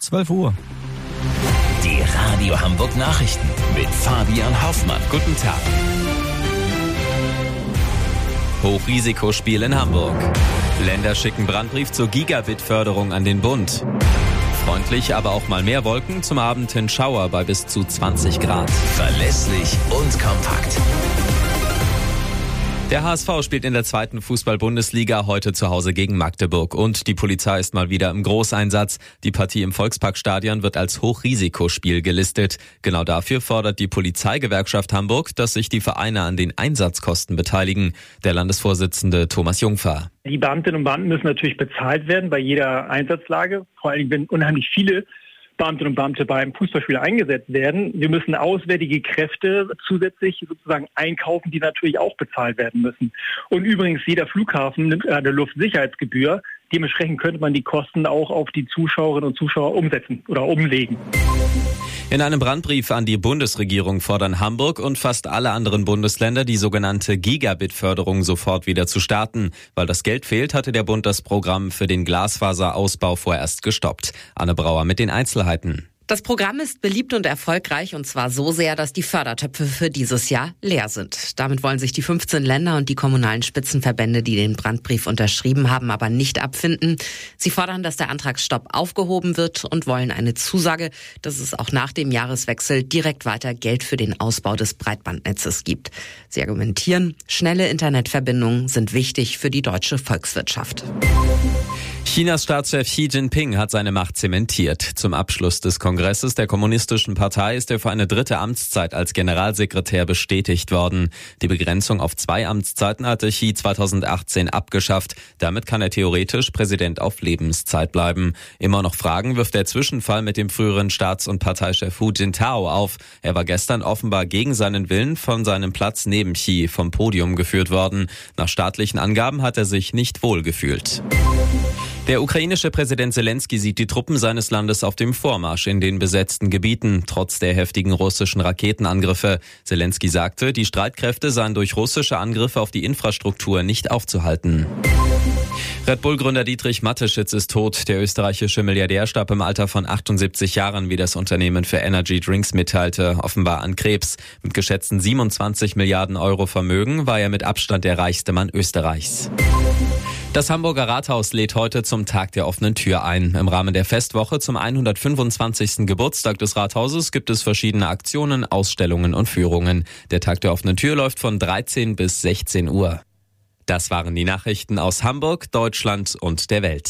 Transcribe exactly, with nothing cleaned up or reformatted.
zwölf Uhr. Die Radio Hamburg Nachrichten mit Fabian Hoffmann. Guten Tag. Hochrisikospiel in Hamburg. Länder schicken Brandbrief zur Gigabit-Förderung an den Bund. Freundlich, aber auch mal mehr Wolken, zum Abend hin Schauer bei bis zu zwanzig Grad. Verlässlich und kompakt. Der H S V spielt in der zweiten Fußball-Bundesliga heute zu Hause gegen Magdeburg. Und die Polizei ist mal wieder im Großeinsatz. Die Partie im Volksparkstadion wird als Hochrisikospiel gelistet. Genau dafür fordert die Polizeigewerkschaft Hamburg, dass sich die Vereine an den Einsatzkosten beteiligen. Der Landesvorsitzende Thomas Jungfer. Die Beamtinnen und Beamten müssen natürlich bezahlt werden bei jeder Einsatzlage. Vor allem, wenn unheimlich viele Beamtinnen und Beamte beim Fußballspiel eingesetzt werden. Wir müssen auswärtige Kräfte zusätzlich sozusagen einkaufen, die natürlich auch bezahlt werden müssen. Und übrigens, jeder Flughafen nimmt eine Luftsicherheitsgebühr. Dementsprechend könnte man die Kosten auch auf die Zuschauerinnen und Zuschauer umsetzen oder umlegen. In einem Brandbrief an die Bundesregierung fordern Hamburg und fast alle anderen Bundesländer, die sogenannte Gigabit-Förderung sofort wieder zu starten. Weil das Geld fehlt, hatte der Bund das Programm für den Glasfaserausbau vorerst gestoppt. Anne Brauer mit den Einzelheiten. Das Programm ist beliebt und erfolgreich, und zwar so sehr, dass die Fördertöpfe für dieses Jahr leer sind. Damit wollen sich die fünfzehn Länder und die kommunalen Spitzenverbände, die den Brandbrief unterschrieben haben, aber nicht abfinden. Sie fordern, dass der Antragsstopp aufgehoben wird und wollen eine Zusage, dass es auch nach dem Jahreswechsel direkt weiter Geld für den Ausbau des Breitbandnetzes gibt. Sie argumentieren, schnelle Internetverbindungen sind wichtig für die deutsche Volkswirtschaft. Chinas Staatschef Xi Jinping hat seine Macht zementiert. Zum Abschluss des Kongresses der Kommunistischen Partei ist er für eine dritte Amtszeit als Generalsekretär bestätigt worden. Die Begrenzung auf zwei Amtszeiten hatte Xi zweitausendachtzehn abgeschafft. Damit kann er theoretisch Präsident auf Lebenszeit bleiben. Immer noch Fragen wirft der Zwischenfall mit dem früheren Staats- und Parteichef Hu Jintao auf. Er war gestern offenbar gegen seinen Willen von seinem Platz neben Xi vom Podium geführt worden. Nach staatlichen Angaben hat er sich nicht wohl gefühlt. Der ukrainische Präsident Zelensky sieht die Truppen seines Landes auf dem Vormarsch in den besetzten Gebieten, trotz der heftigen russischen Raketenangriffe. Zelensky sagte, die Streitkräfte seien durch russische Angriffe auf die Infrastruktur nicht aufzuhalten. Red Bull-Gründer Dietrich Mateschitz ist tot. Der österreichische Milliardär starb im Alter von achtundsiebzig Jahren, wie das Unternehmen für Energy Drinks mitteilte, offenbar an Krebs. Mit geschätzten siebenundzwanzig Milliarden Euro Vermögen war er mit Abstand der reichste Mann Österreichs. Das Hamburger Rathaus lädt heute zum Tag der offenen Tür ein. Im Rahmen der Festwoche zum hundertfünfundzwanzigsten Geburtstag des Rathauses gibt es verschiedene Aktionen, Ausstellungen und Führungen. Der Tag der offenen Tür läuft von dreizehn bis sechzehn Uhr. Das waren die Nachrichten aus Hamburg, Deutschland und der Welt.